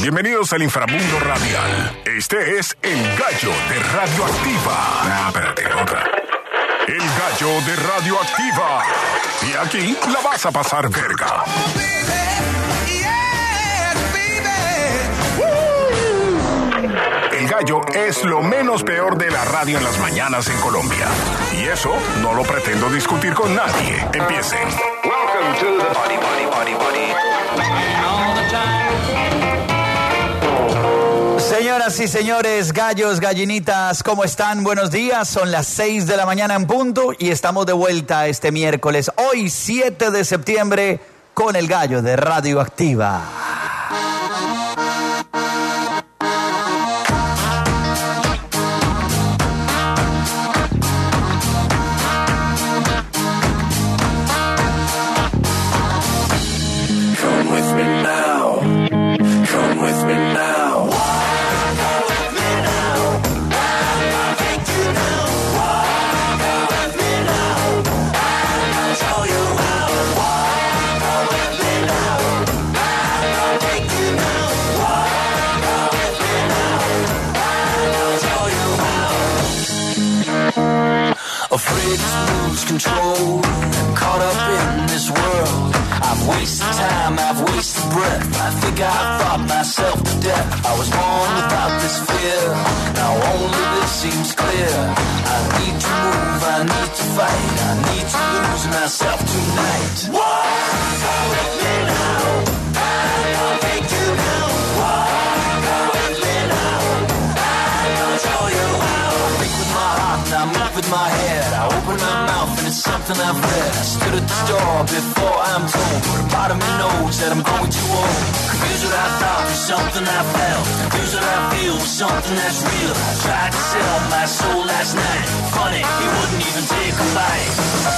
Bienvenidos al inframundo radial. Este es El Gallo de Radioactiva. Espérate, otra. El Gallo de Radioactiva. Y aquí la vas a pasar verga. El Gallo es lo menos peor de la radio en las mañanas en Colombia. Y eso no lo pretendo discutir con nadie. Empiecen. Welcome to the Body. All the time. Señoras y señores, gallos, gallinitas, ¿cómo están? Buenos días, son las 6 de la mañana en punto y estamos de vuelta este miércoles, hoy 7 de septiembre, con El Gallo de Radioactiva. Afraid to lose control, caught up in this world. I've wasted time, I've wasted breath. I think I fought myself to death. I was born without this fear, now only this seems clear. I need to move, I need to fight, I need to lose myself tonight. Walk with me now, I'll take you now. Walk with me now, I'll show you how. I think with my heart and I move with my head. I open my mouth and it's something I've read. I stood at the door before I'm told, but a part of me knows that I'm going too old. Confused what I thought was something I felt, confused what I feel was something that's real. I tried to sell my soul last night. Funny, he wouldn't even take a bite.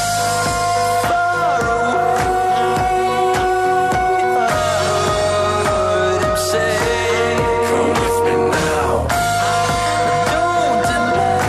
Far away, I heard him say, come with me now. Don't deny.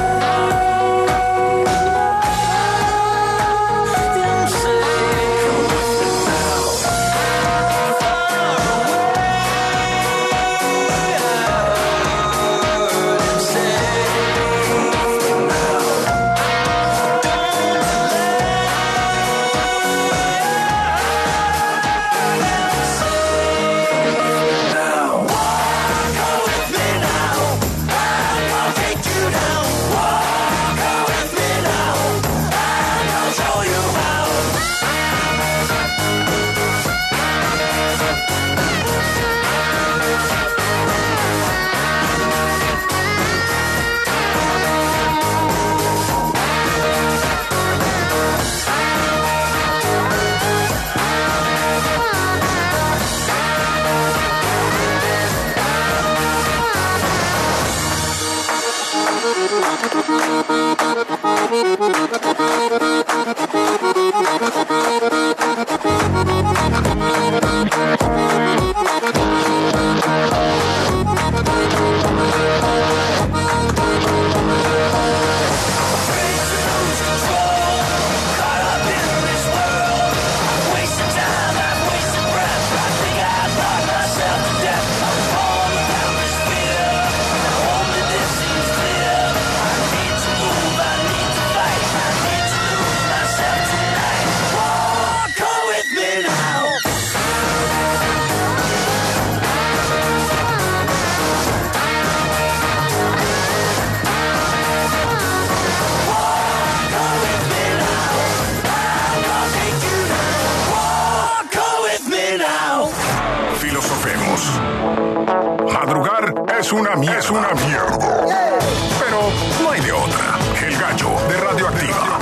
Madrugar es una mierda. Pero no hay de otra. El Gallo de Radioactiva.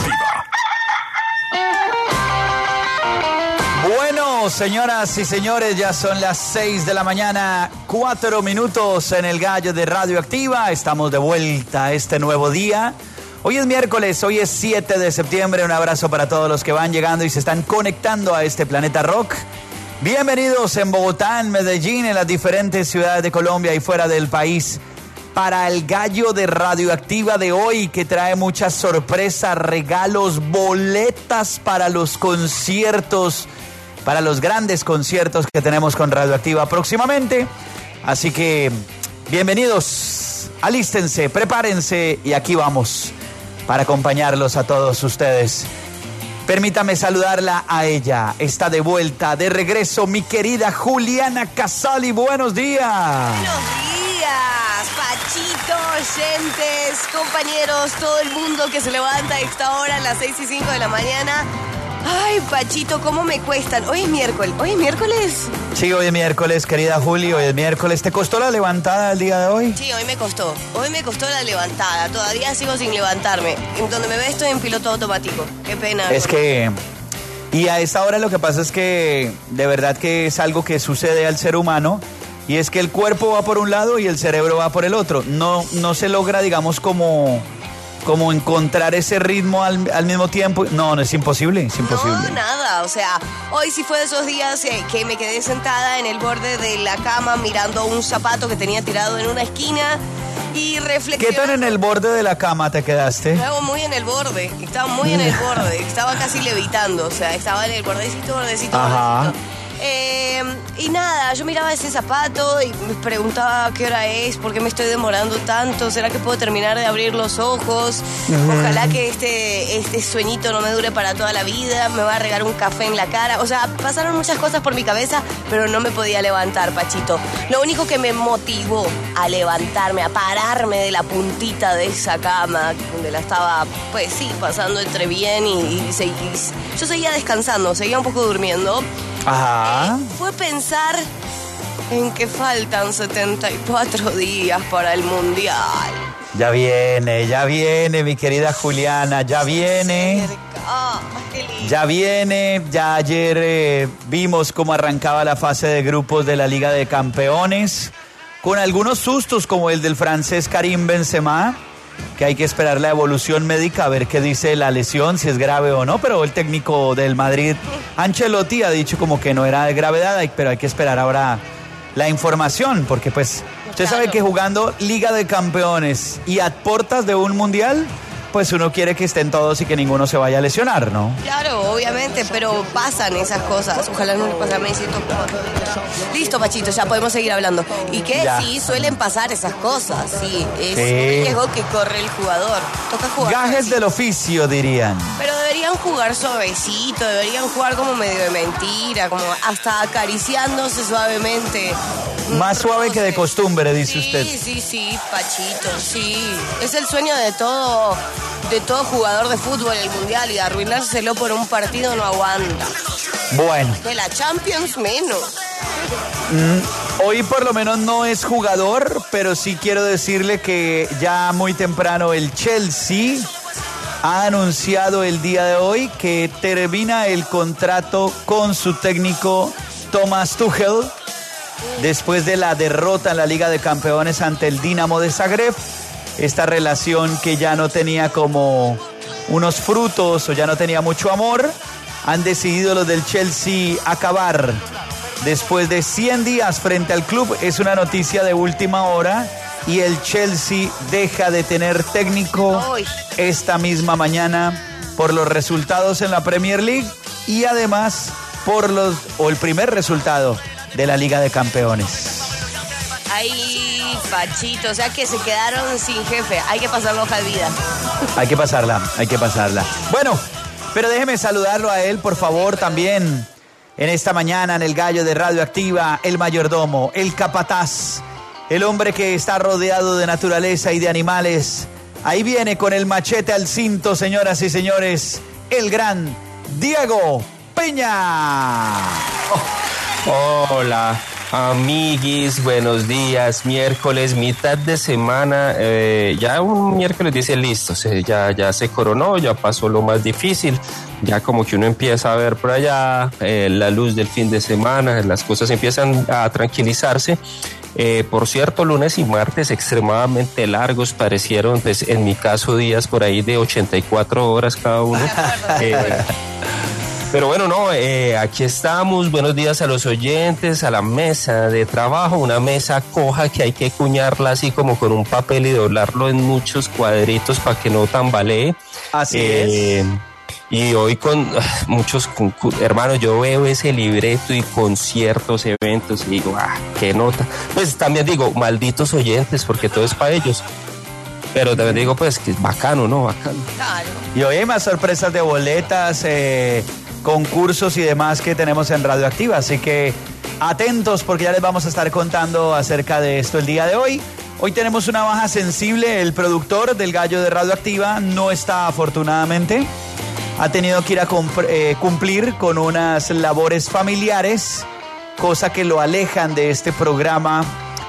Bueno, señoras y señores, ya son las 6 de la mañana, 4 minutos en El Gallo de Radioactiva. Estamos de vuelta a este nuevo día. Hoy es miércoles, hoy es 7 de septiembre. Un abrazo para todos los que van llegando y se están conectando a este planeta rock. Bienvenidos en Bogotá, en Medellín, en las diferentes ciudades de Colombia y fuera del país para El Gallo de Radioactiva de hoy, que trae muchas sorpresas, regalos, boletas para los conciertos, para los grandes conciertos que tenemos con Radioactiva próximamente. Así que, bienvenidos, alístense, prepárense y aquí vamos para acompañarlos a todos ustedes. Permítame saludarla a ella. Está de vuelta, de regreso, mi querida Juliana Casali. Buenos días. Buenos días, Pachito, oyentes, compañeros, todo el mundo que se levanta a esta hora, a las 6:05 de la mañana. Ay, Pachito, cómo me cuestan. Hoy es miércoles. ¿Hoy es miércoles? Sí, hoy es miércoles, querida Juli, hoy es miércoles. ¿Te costó la levantada el día de hoy? Sí, hoy me costó. Hoy me costó la levantada. Todavía sigo sin levantarme. En donde me ve estoy en piloto automático. Qué pena. Es que... Y a esta hora lo que pasa es que de verdad que es algo que sucede al ser humano, y es que el cuerpo va por un lado y el cerebro va por el otro. No se logra, digamos, como encontrar ese ritmo al mismo tiempo. No, es imposible, es imposible. No, nada, o sea, hoy sí fue de esos días que me quedé sentada en el borde de la cama mirando un zapato que tenía tirado en una esquina y reflexionando. ¿Qué tan en el borde de la cama te quedaste? Estaba muy en el borde, estaba casi levitando, o sea, estaba en el bordecito. Ajá. Y nada, yo miraba ese zapato y me preguntaba qué hora es, por qué me estoy demorando tanto, ¿será que puedo terminar de abrir los ojos? Ojalá que este sueñito no me dure para toda la vida, me va a regar un café en la cara. O sea, pasaron muchas cosas por mi cabeza, pero no me podía levantar, Pachito. Lo único que me motivó a levantarme, a pararme de la puntita de esa cama, donde la estaba, pues sí, pasando entre bien y yo seguía descansando, seguía un poco durmiendo. Ajá. Fue pensar en que faltan 74 días para el Mundial. Ya viene, mi querida Juliana, ya viene. Qué lindo. Ya viene, ya ayer vimos cómo arrancaba la fase de grupos de la Liga de Campeones, con algunos sustos como el del francés Karim Benzema, que hay que esperar la evolución médica a ver qué dice la lesión, si es grave o no, pero el técnico del Madrid, Ancelotti, ha dicho como que no era de gravedad, pero hay que esperar ahora la información, porque pues usted sabe que jugando Liga de Campeones y a puertas de un Mundial, pues uno quiere que estén todos y que ninguno se vaya a lesionar, ¿no? Claro, obviamente, pero pasan esas cosas. Ojalá no le pase a Messi. Listo, Pachito, ya podemos seguir hablando. Y que ya. Sí, suelen pasar esas cosas. Sí, es un riesgo que corre el jugador. Toca jugar. Gajes del oficio, dirían. Pero deberían jugar suavecito, deberían jugar como medio de mentira, como hasta acariciándose suavemente. Más suave que de costumbre, dice usted. Sí, Pachito, sí. Es el sueño de todo jugador de fútbol el Mundial, y arruinárselo por un partido no aguanta. Bueno. De la Champions menos. Hoy por lo menos no es jugador, pero sí quiero decirle que ya muy temprano el Chelsea ha anunciado el día de hoy que termina el contrato con su técnico Thomas Tuchel después de la derrota en la Liga de Campeones ante el Dinamo de Zagreb. Esta relación que ya no tenía como unos frutos o ya no tenía mucho amor, han decidido los del Chelsea acabar después de 100 días frente al club. Es una noticia de última hora y el Chelsea deja de tener técnico esta misma mañana por los resultados en la Premier League y además por el primer resultado de la Liga de Campeones. Ay, Pachito, o sea que se quedaron sin jefe. Hay que pasar la hoja de vida. Hay que pasarla. Bueno, pero déjeme saludarlo a él, por favor, también en esta mañana en el Gallo de Radioactiva, el mayordomo, el capataz, el hombre que está rodeado de naturaleza y de animales. Ahí viene con el machete al cinto, señoras y señores, el gran Diego Peña. Hola, amiguis, buenos días. Miércoles, mitad de semana. Ya un miércoles dice listo, ya se coronó, ya pasó lo más difícil. Ya como que uno empieza a ver por allá la luz del fin de semana, las cosas empiezan a tranquilizarse. Por cierto, lunes y martes extremadamente largos parecieron, pues en mi caso días por ahí de 84 horas cada uno. Pero bueno, no, aquí estamos. Buenos días a los oyentes, a la mesa de trabajo, una mesa coja que hay que cuñarla así como con un papel y doblarlo en muchos cuadritos para que no tambalee. Así es. Y hoy con muchos hermanos, yo veo ese libreto y conciertos, eventos, y digo, qué nota. Pues también digo, malditos oyentes, porque todo es para ellos. Pero también digo, pues, que es bacano, ¿no? Bacano. Claro. Y hoy hay más sorpresas de boletas, concursos y demás que tenemos en Radioactiva. Así que atentos, porque ya les vamos a estar contando acerca de esto el día de hoy. Hoy tenemos una baja sensible. El productor del Gallo de Radioactiva no está, afortunadamente. Ha tenido que ir a cumplir con unas labores familiares, cosa que lo alejan de este programa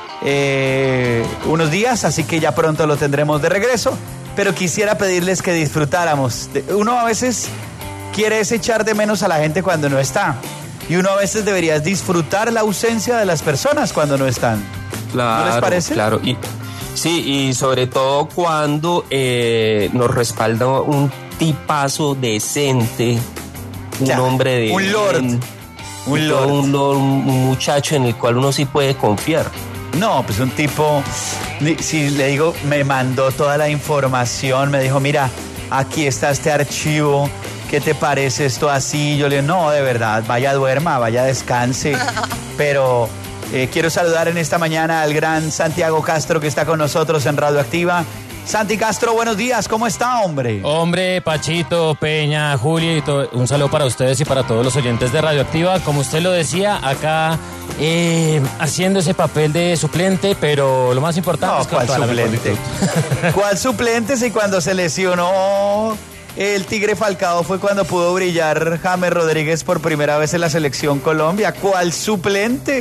unos días, así que ya pronto lo tendremos de regreso. Pero quisiera pedirles que disfrutáramos. Uno a veces quiere echar de menos a la gente cuando no está. Y uno a veces debería disfrutar la ausencia de las personas cuando no están. Claro, ¿no les parece? Claro, y sobre todo cuando nos respalda un tipazo decente, un hombre de un lord, un muchacho en el cual uno sí puede confiar. No, pues un tipo, si le digo, me mandó toda la información, me dijo, mira, aquí está este archivo, ¿qué te parece esto así? Yo le digo, no, de verdad, vaya duerma, vaya descanse, pero quiero saludar en esta mañana al gran Santiago Castro, que está con nosotros en Radioactiva. Santi Castro, buenos días, ¿cómo está, hombre? Hombre, Pachito, Peña, Juli, un saludo para ustedes y para todos los oyentes de Radioactiva. Como usted lo decía, acá haciendo ese papel de suplente, pero lo más importante es que ¿cuál suplente? ¿Cuál suplente si cuando se lesionó el Tigre Falcao fue cuando pudo brillar James Rodríguez por primera vez en la selección Colombia? ¿Cuál suplente?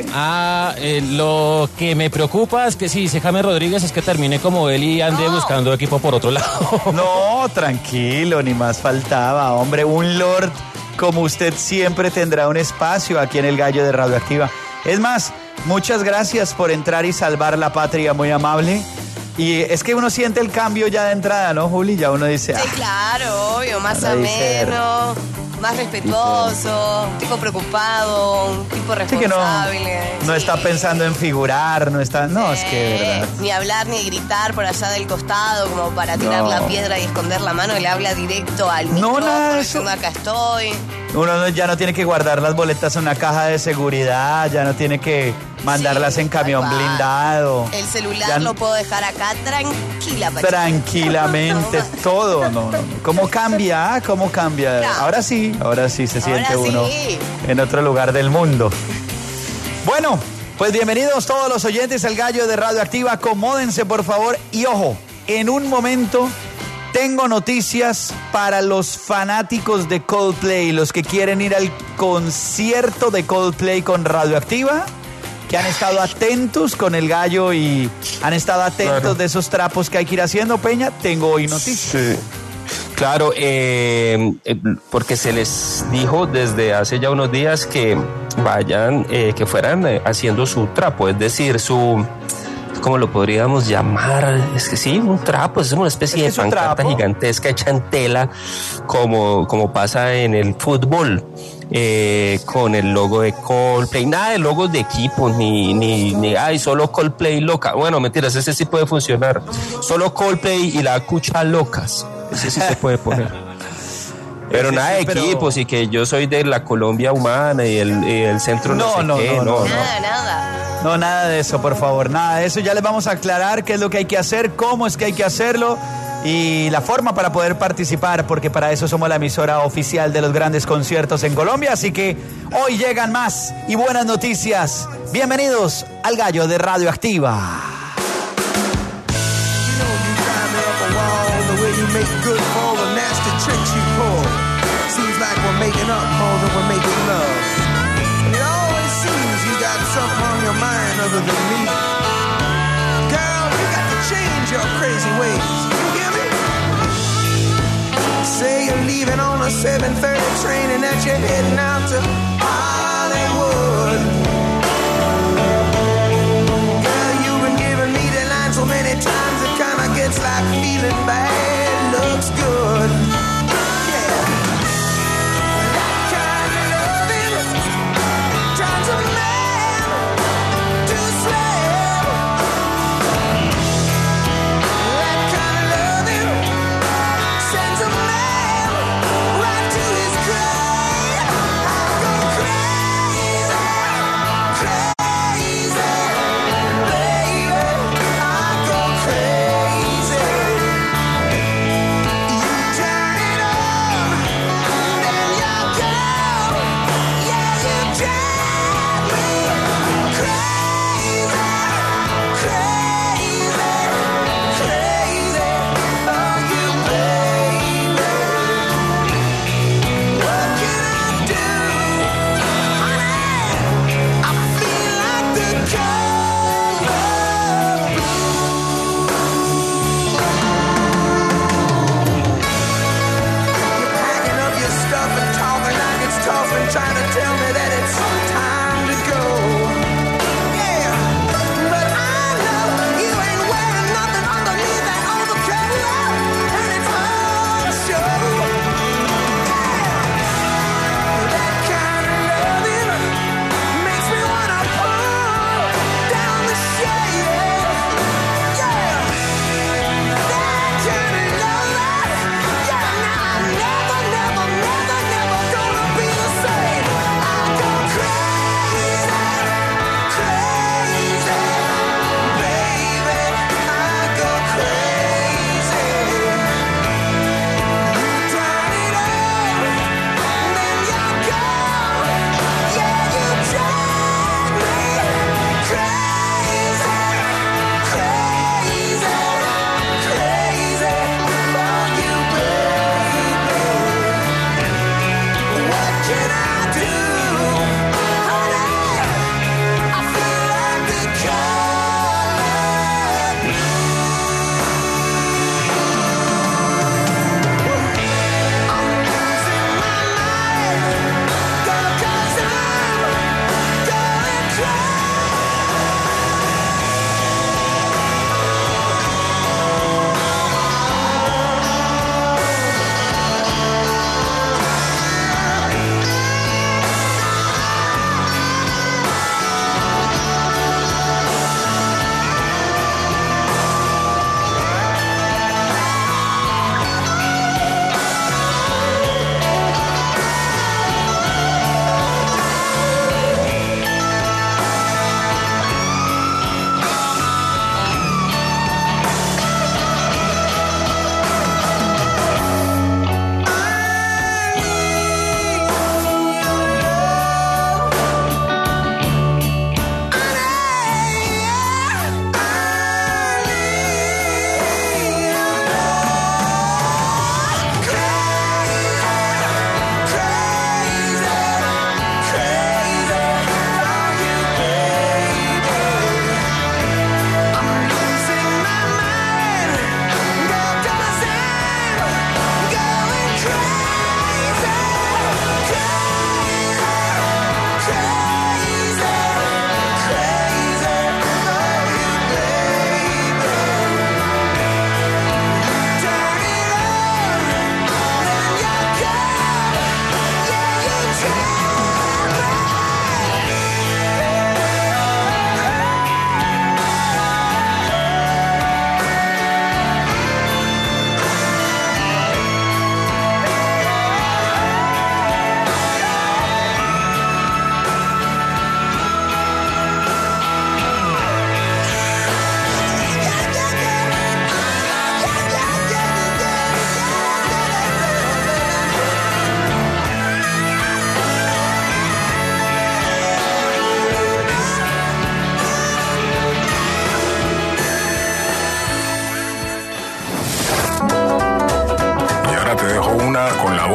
Lo que me preocupa es que si dice James Rodríguez es que termine como él y ande buscando equipo por otro lado. No, tranquilo, ni más faltaba, hombre. Un lord como usted siempre tendrá un espacio aquí en el Gallo de Radioactiva. Es más, muchas gracias por entrar y salvar la patria, muy amable. Y es que uno siente el cambio ya de entrada, ¿no, Juli? Ya uno dice... Sí, claro, obvio, más ameno, más respetuoso, un tipo preocupado, un tipo responsable. Sí, que no está pensando en figurar, no está... No, es que de verdad... Ni hablar ni gritar por allá del costado como para tirar la piedra y esconder la mano, le habla directo al micrófono, nada de eso. acá estoy. Uno ya no tiene que guardar las boletas en una caja de seguridad, ya no tiene que mandarlas en camión blindado. El celular lo puedo dejar acá tranquilamente, todo. No. ¿Cómo cambia? ¿Cómo cambia? Claro. Ahora sí se siente uno en otro lugar del mundo. Bueno, pues bienvenidos todos los oyentes al Gallo de Radioactiva. Acomódense, por favor. Y ojo, en un momento tengo noticias para los fanáticos de Coldplay, los que quieren ir al concierto de Coldplay con Radioactiva, que han estado atentos con el Gallo y han estado atentos de esos trapos que hay que ir haciendo, Peña. Tengo hoy noticias. Sí. Claro, porque se les dijo desde hace ya unos días que vayan, que fueran haciendo su trapo, es decir, ¿cómo lo podríamos llamar? Es que sí, un trapo, es una especie de pancarta gigantesca hecha en tela, como pasa en el fútbol, con el logo de Coldplay, nada de logos de equipos, ni solo Coldplay loca. Bueno, mentiras, ese sí puede funcionar. Solo Coldplay y la cucha locas, ese sí se puede poner. Pero nada de equipos y que yo soy de la Colombia humana y el centro no, Nada. No, nada de eso, por favor, nada de eso. Ya les vamos a aclarar qué es lo que hay que hacer, cómo es que hay que hacerlo y la forma para poder participar, porque para eso somos la emisora oficial de los grandes conciertos en Colombia. Así que hoy llegan más y buenas noticias. Bienvenidos al Gallo de Radioactiva. Something on your mind other than me. Girl, you got to change your crazy ways. You hear me? Say you're leaving on a 7:30 train and that you're heading out to Hollywood. Girl, you've been giving me the line so many times it kinda gets like feeling bad looks good. Right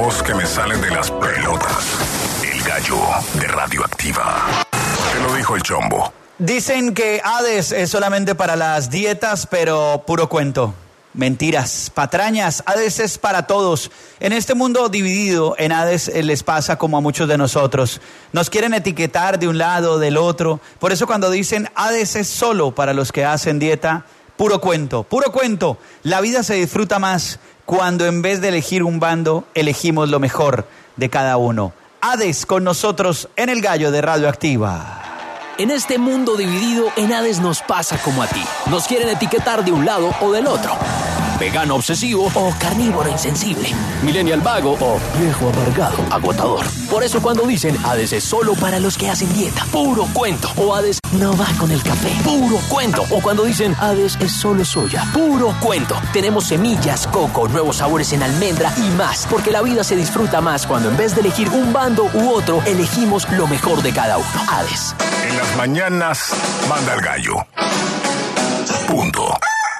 voz que me sale de las pelotas. El gallo de Radioactiva. Te lo dijo el Chombo. Dicen que Hades es solamente para las dietas, pero puro cuento. Mentiras, patrañas, Hades es para todos. En este mundo dividido, en Hades les pasa como a muchos de nosotros. Nos quieren etiquetar de un lado o del otro. Por eso cuando dicen Hades es solo para los que hacen dieta, puro cuento, puro cuento. La vida se disfruta más cuando en vez de elegir un bando, elegimos lo mejor de cada uno. Hades con nosotros en el gallo de Radioactiva. En este mundo dividido, en Hades nos pasa como a ti. Nos quieren etiquetar de un lado o del otro. Vegano obsesivo o carnívoro insensible. Millennial vago o viejo amargado, agotador. Por eso cuando dicen Hades es solo para los que hacen dieta, puro cuento. O Hades no va con el café, puro cuento. O cuando dicen Hades es solo soya, puro cuento. Tenemos semillas, coco, nuevos sabores en almendra y más. Porque la vida se disfruta más cuando en vez de elegir un bando u otro, elegimos lo mejor de cada uno. Hades. En las mañanas, manda el gallo. Punto.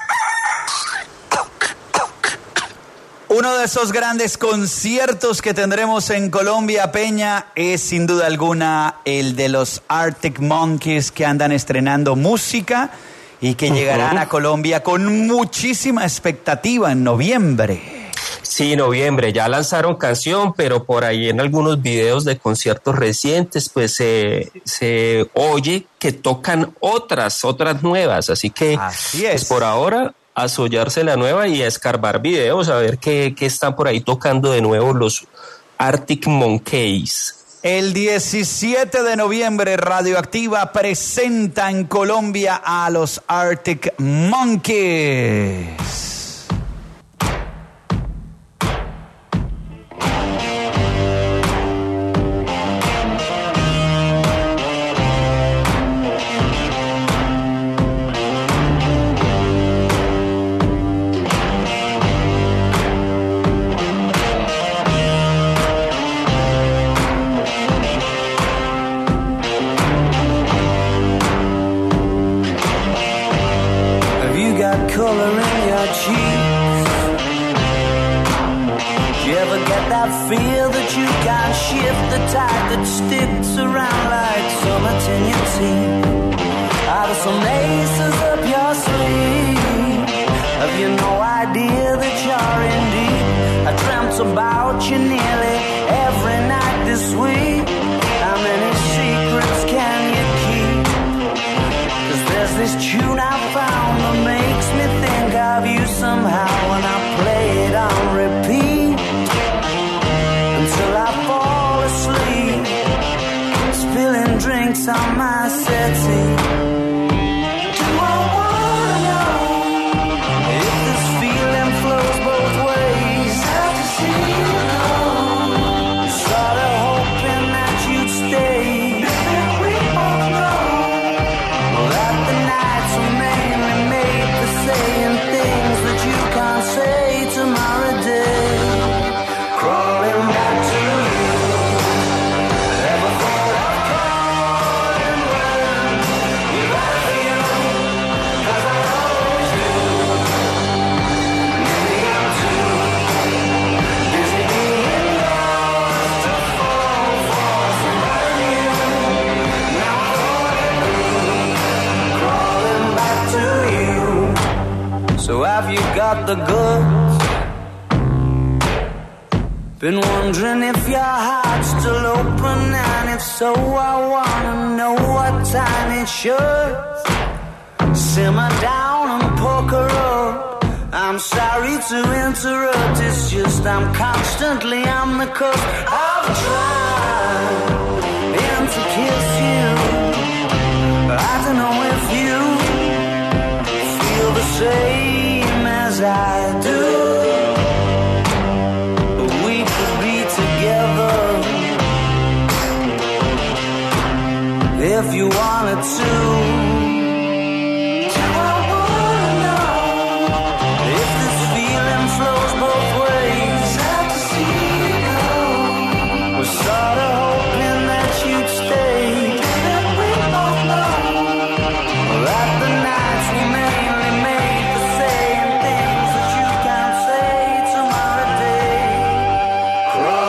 Uno de esos grandes conciertos que tendremos en Colombia, Peña, es sin duda alguna el de los Arctic Monkeys, que andan estrenando música y que llegarán a Colombia con muchísima expectativa en noviembre. Sí, noviembre, ya lanzaron canción, pero por ahí en algunos videos de conciertos recientes, pues se oye que tocan otras nuevas, así que Así es. Pues por ahora a sollarse la nueva y a escarbar videos, a ver qué están por ahí tocando de nuevo los Arctic Monkeys. El 17 de noviembre, Radioactiva presenta en Colombia a los Arctic Monkeys. Color in your cheeks. Do you ever get that feel that you can't shift, the tide that sticks around like summits in your teeth? Are there some aces up your sleeve? Have you no idea that you're in deep? I dreamt about you nearly every night this week. How many secrets can you keep? 'Cause there's this tune I found that makes me think of you somehow, and I play it on repeat until I fall asleep, spilling drinks on my settee. Do I wanna know if this feeling flows both ways? Sad to see you go. Sorta hoping that you'd stay. We both know that the nights are mainly made for saying things that you can't say tomorrow day. Crawling back to you. Never thought I'd calling when you're right here, 'cause I always do. Maybe I'm too busy being lost to fall for somebody new. Now I'm falling through, crawling back to you. So have you got the goods? Been wondering if your heart's still open, and if so, I wanna know what time it should. Simmer down and poker up. I'm sorry to interrupt, it's just I'm constantly on the cusp. I've tried to kiss you, but I don't know if you feel the same as I do. But we could be together if you wanted to. Do I wanna know if this feeling flows both ways? Sad to see you go. Was sorta hoping that you'd stay. Didn't we both know that the nights were mainly made for saying things that you can't say tomorrow day?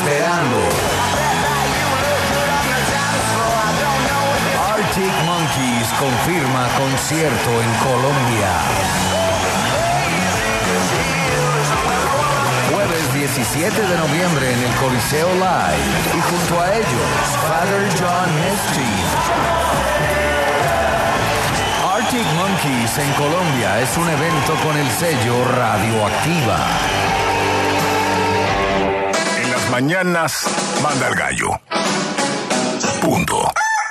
esperando. Arctic Monkeys confirma concierto en Colombia. Jueves 17 de noviembre en el Coliseo Live. Y junto a ellos, Father John Misty. Arctic Monkeys en Colombia es un evento con el sello Radioactiva. En las mañanas, manda el gallo. Punto.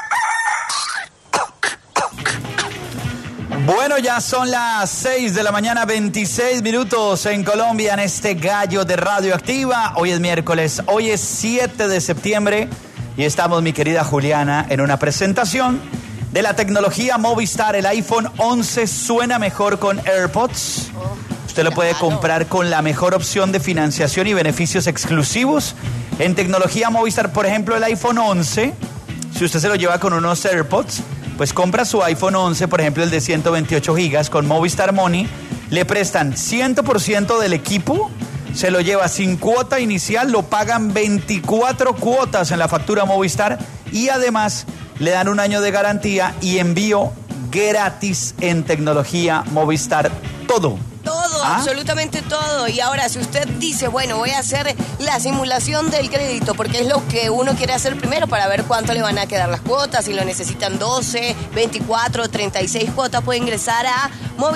Bueno, ya son las 6 de la mañana, 26 minutos en Colombia en este gallo de Radioactiva. Hoy es miércoles, hoy es 7 de septiembre y estamos, mi querida Juliana, en una presentación de la tecnología Movistar. El iPhone 11 suena mejor con AirPods. Usted lo puede comprar con la mejor opción de financiación y beneficios exclusivos en tecnología Movistar. Por ejemplo, el iPhone 11, si usted se lo lleva con unos AirPods, pues compra su iPhone 11, por ejemplo el de 128 gigas con Movistar Money, le prestan 100% del equipo, se lo lleva sin cuota inicial, lo pagan 24 cuotas en la factura Movistar y además le dan un año de garantía y envío gratis en tecnología Movistar. Todo. Todo, absolutamente todo. Y ahora, si usted dice, bueno, voy a hacer la simulación del crédito, porque es lo que uno quiere hacer primero para ver cuánto le van a quedar las cuotas, si lo necesitan 12, 24, 36 cuotas, puede ingresar a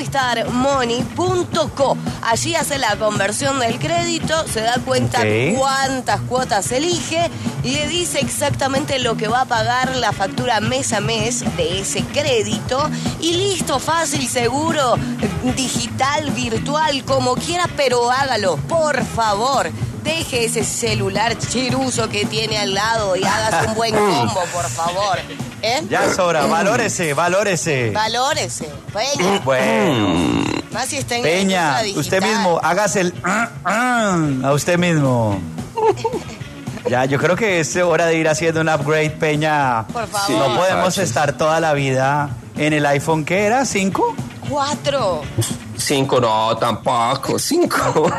movistarmoney.co. Allí hace la conversión del crédito, se da cuenta cuántas cuotas elige, le dice exactamente lo que va a pagar la factura mes a mes de ese crédito y listo, fácil, seguro, digital, virtual, como quiera, pero hágalo, por favor. Deje ese celular chiruso que tiene al lado y hagas un buen combo, por favor. Ya es hora, valórese. Valórese, Peña. Bueno. Más si está en Peña, usted mismo, hágase el a usted mismo. Ya, yo creo que es hora de ir haciendo un upgrade, Peña. Por favor. Sí, no podemos estar toda la vida en el iPhone, ¿qué era? ¿5? 4. 5, no, tampoco. 5.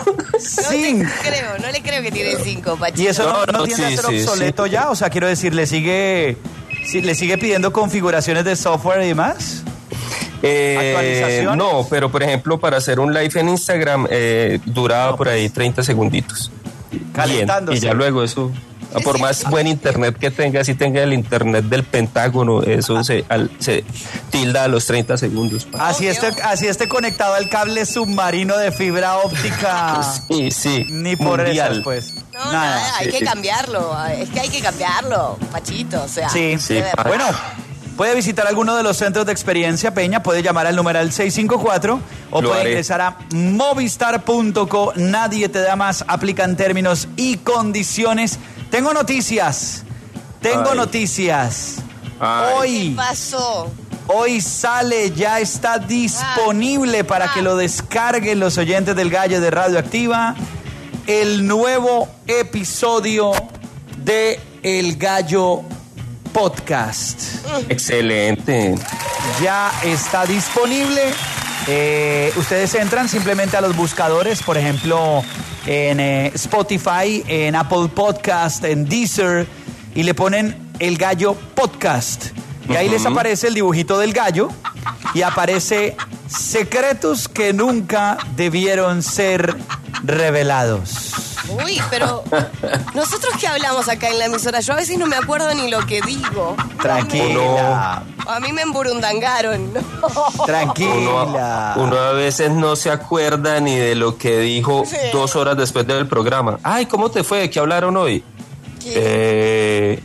No le creo que tiene 5, Pachito. ¿Y eso no tiende a ser obsoleto ya? O sea, quiero decir, ¿le sigue pidiendo configuraciones de software y demás? ¿Actualizaciones? No, pero por ejemplo, para hacer un live en Instagram duraba por ahí 30 segunditos. Calentándose. Y ya luego eso, por más buen internet que tenga, si tenga el internet del Pentágono, eso se tilda a los 30 segundos. Así esté conectado al cable submarino de fibra óptica. Sí. Ni por mundial. eso, pues. No, nada, hay que cambiarlo. Es que hay que cambiarlo, Pachito. O sea, Sí. Bueno, puede visitar alguno de los centros de experiencia, Peña. Puede llamar al numeral 654 o puede ingresar a movistar.co. Nadie te da más. Aplican términos y condiciones. Tengo noticias. ¿Qué pasó? Hoy sale, ya está disponible para que lo descarguen los oyentes del Gallo de Radioactiva, el nuevo episodio de El Gallo Podcast. Excelente. Ya está disponible. Ustedes entran simplemente a los buscadores, por ejemplo, en Spotify, en Apple Podcast, en Deezer, y le ponen El Gallo Podcast. Y ahí les aparece el dibujito del gallo y aparece secretos que nunca debieron ser revelados. Uy, pero nosotros que hablamos acá en la emisora, yo a veces no me acuerdo ni lo que digo. Tranquila. A mí me emburundangaron. Tranquila. Uno a veces no se acuerda ni de lo que dijo 2 horas después del programa. Ay, ¿cómo te fue? ¿Qué hablaron hoy? De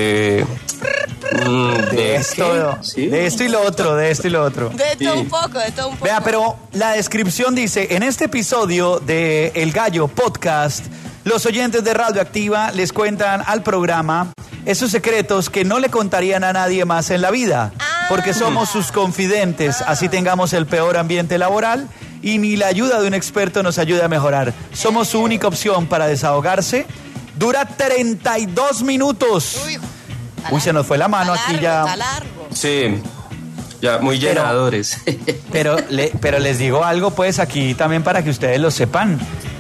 esto y lo otro. De todo un poco. Vea, pero la descripción dice, en este episodio de El Gallo Podcast, los oyentes de Radioactiva les cuentan al programa esos secretos que no le contarían a nadie más en la vida, porque somos sus confidentes, así tengamos el peor ambiente laboral y ni la ayuda de un experto nos ayuda a mejorar. Somos su única opción para desahogarse. Dura 32 minutos. Uy, se nos fue la mano aquí ya. Sí, ya muy llenadores. Pero les digo algo, pues, aquí también para que ustedes lo sepan.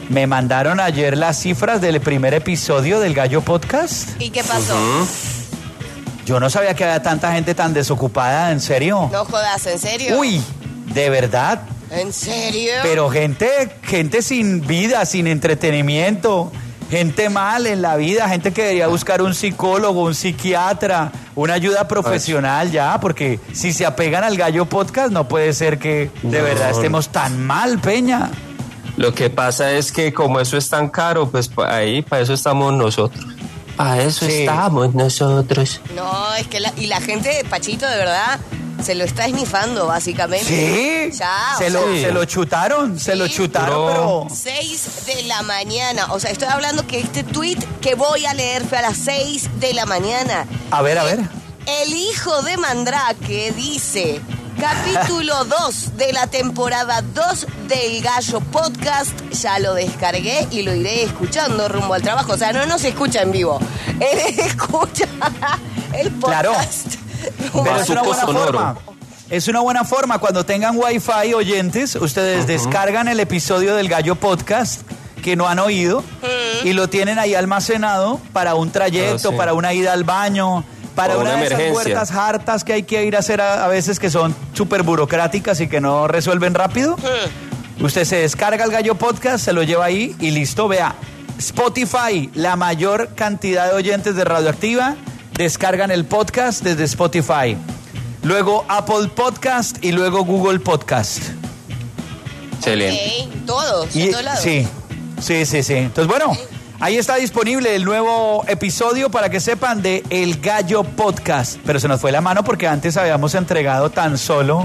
Me mandaron ayer las cifras del primer episodio del Gallo Podcast. ¿Y qué pasó? Yo no sabía que había tanta gente tan desocupada, ¿en serio? No jodas, ¿en serio? Uy, ¿de verdad? ¿En serio? Pero gente sin vida, sin entretenimiento, gente mal en la vida, gente que debería buscar un psicólogo, un psiquiatra, una ayuda profesional ya, porque si se apegan al Gallo Podcast no puede ser que de verdad estemos tan mal, Peña. Lo que pasa es que como eso es tan caro, pues ahí para eso estamos nosotros. Para eso estamos nosotros. No, es que la gente, Pachito, de verdad, se lo está esnifando, básicamente. Sí, ya, se lo chutaron, pero... 6 de la mañana. O sea, estoy hablando que este tweet que voy a leer fue a las 6 de la mañana. A ver. El hijo de Mandrake dice... Capítulo 2 de la temporada 2 del Gallo Podcast. Ya lo descargué y lo iré escuchando rumbo al trabajo. O sea, no se escucha en vivo. Él escucha el podcast. Claro. Pero es una buena forma. Es una buena forma. Cuando tengan Wi-Fi, oyentes, ustedes descargan el episodio del Gallo Podcast que no han oído y lo tienen ahí almacenado para un trayecto, para una ida al baño... Para una de esas puertas hartas que hay que ir a hacer a veces que son súper burocráticas y que no resuelven rápido. Usted se descarga el Gallo Podcast, se lo lleva ahí y listo. Vea, Spotify, la mayor cantidad de oyentes de Radioactiva descargan el podcast desde Spotify. Luego Apple Podcast y luego Google Podcast. Excelente. Okay, todos, en todos lados. Sí. Entonces, bueno... Ahí está disponible el nuevo episodio para que sepan de El Gallo Podcast. Pero se nos fue la mano porque antes habíamos entregado tan solo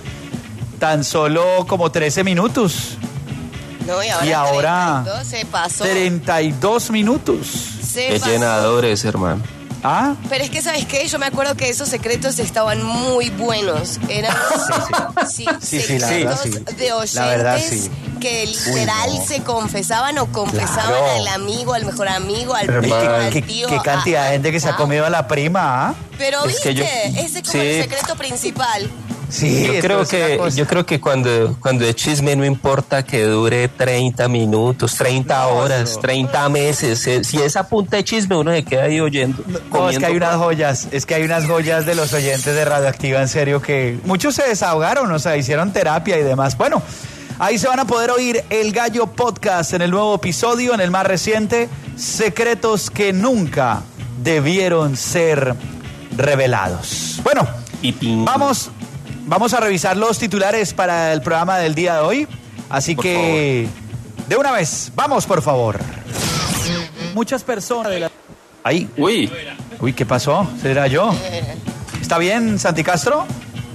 como 13 minutos. No, y ahora 32 se pasó. 32 minutos. Qué llenadores, hermano. ¿Ah? Pero es que, ¿sabes qué? Yo me acuerdo que esos secretos estaban muy buenos. Eran secretos de oyentes que literal se confesaban o confesaban al amigo, al mejor amigo, al primo, al tío. Qué cantidad de gente que se ha comido a la prima, ¿ah? Pero viste, ese es como el secreto principal. Sí, yo creo que cuando es chisme no importa que dure 30 minutos, 30 horas, 30 meses. Si es a punta de chisme uno se queda ahí oyendo. No, es que hay unas joyas de los oyentes de Radioactiva, en serio, que muchos se desahogaron, o sea, hicieron terapia y demás. Bueno, ahí se van a poder oír El Gallo Podcast en el nuevo episodio, en el más reciente, secretos que nunca debieron ser revelados. Bueno, Vamos a revisar los titulares para el programa del día de hoy. Así que, de una vez, vamos, por favor. Muchas personas de la... Ahí. Uy, ¿qué pasó? ¿Será yo? ¿Está bien, Santi Castro?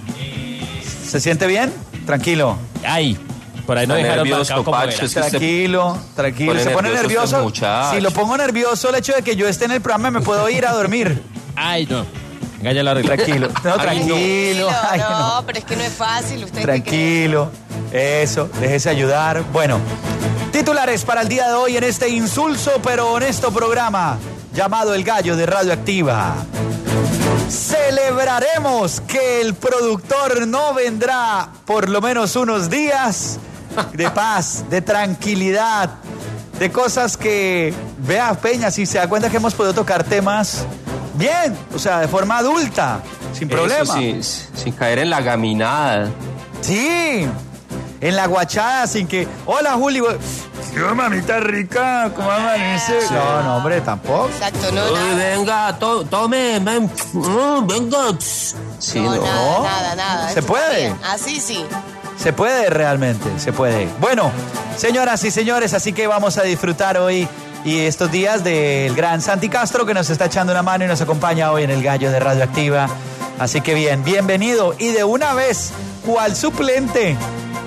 ¿Se siente bien? Tranquilo. Ay, por ahí no dejaron marcado como era. Tranquilo. ¿Se pone nervioso? Si lo pongo nervioso, el hecho de que yo esté en el programa me puedo ir a dormir. Ay, no. Ya lo arreglé. Tranquilo. Tranquilo. Ay, no, pero es que no es fácil. Usted tranquilo. Eso, déjese ayudar. Bueno, titulares para el día de hoy en este insulso pero honesto programa llamado El Gallo de Radioactiva. Celebraremos que el productor no vendrá por lo menos unos días de paz, de tranquilidad, de cosas que, vea Peña, si se da cuenta que hemos podido tocar temas bien, o sea, de forma adulta, sin problema. Sí, sin caer en la gaminada. Sí, en la guachada, sin que... Hola, Juli. Yo, mamita rica, ¿cómo amanece? Sí. No, hombre, tampoco. Exacto, no. Venga, tome, venga. Sí, nada. ¿Se puede? Así sí. Se puede, realmente, se puede. Bueno, señoras y señores, así que vamos a disfrutar hoy y estos días del gran Santi Castro, que nos está echando una mano y nos acompaña hoy en el Gallo de Radioactiva. Así que bienvenido. Y de una vez, ¿cuál suplente?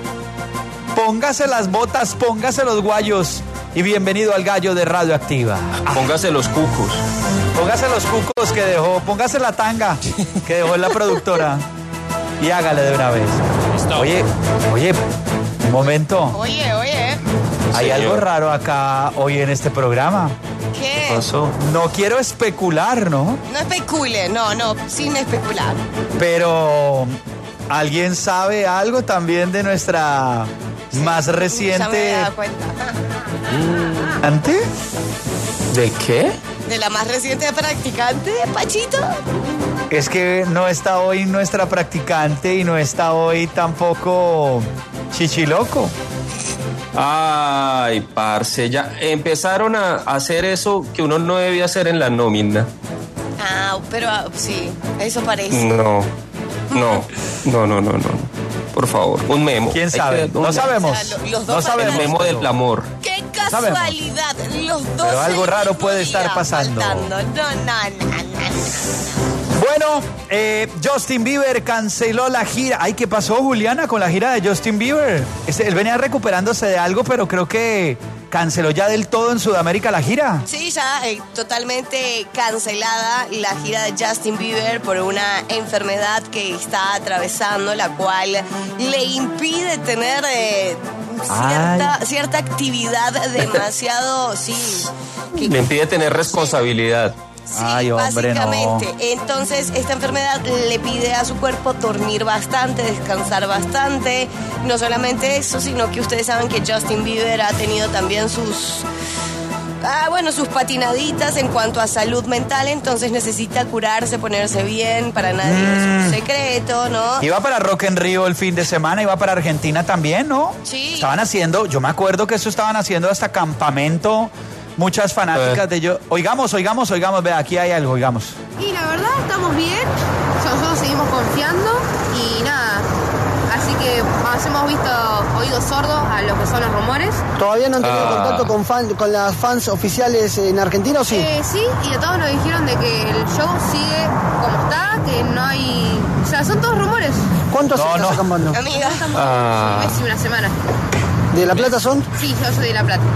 Póngase las botas, póngase los guayos y bienvenido al Gallo de Radioactiva. Póngase los cucos. Póngase los cucos que dejó, póngase la tanga que dejó la productora y hágale de una vez. Oye, un momento. Oye. Hay algo raro acá hoy en este programa. ¿Qué? ¿Qué pasó? No quiero especular, ¿no? No especule, no, sin especular. Pero, ¿alguien sabe algo también de nuestra más reciente... Ya me he dado cuenta. ¿Ante? ¿De qué? De la más reciente practicante, Pachito. Es que no está hoy nuestra practicante y no está hoy tampoco Chichiloco. Ay, parce, ya empezaron a hacer eso que uno no debía hacer en la nómina. Ah, pero sí, eso parece. No. Por favor, un memo. ¿Quién sabe? No sabemos. O sea, los No dos sabemos. El memo del amor. ¡Qué casualidad! Los dos. Pero algo el raro mismo puede estar día pasando. faltando. No. Bueno, Justin Bieber canceló la gira. Ay, ¿qué pasó, Juliana, con la gira de Justin Bieber? Él venía recuperándose de algo, pero creo que canceló ya del todo en Sudamérica la gira. Sí, ya totalmente cancelada la gira de Justin Bieber por una enfermedad que está atravesando, la cual le impide tener cierta actividad demasiado, sí. Le impide tener responsabilidad. Sí, Ay, hombre, básicamente. no. Entonces, esta enfermedad le pide a su cuerpo dormir bastante, descansar bastante. No solamente eso, sino que ustedes saben que Justin Bieber ha tenido también sus patinaditas en cuanto a salud mental, entonces necesita curarse, ponerse bien, para nadie es un secreto, ¿no? Iba para Rock en Río el fin de semana, iba para Argentina también, ¿no? Sí. Estaban haciendo, yo me acuerdo que eso estaban haciendo hasta campamento, muchas fanáticas de yo. Oigamos, vea, aquí hay algo, oigamos. Y la verdad estamos bien, nosotros seguimos confiando y nada, así que hemos oídos sordos a lo que son los rumores. ¿Todavía no han tenido contacto con las fans oficiales en Argentina o sí? Sí, y a todos nos dijeron de que el show sigue como está, que no hay... O sea, son todos rumores. ¿Cuántos estás acampando? Amiga. Un mes y una semana. ¿De La Plata son? Sí, yo soy de La Plata.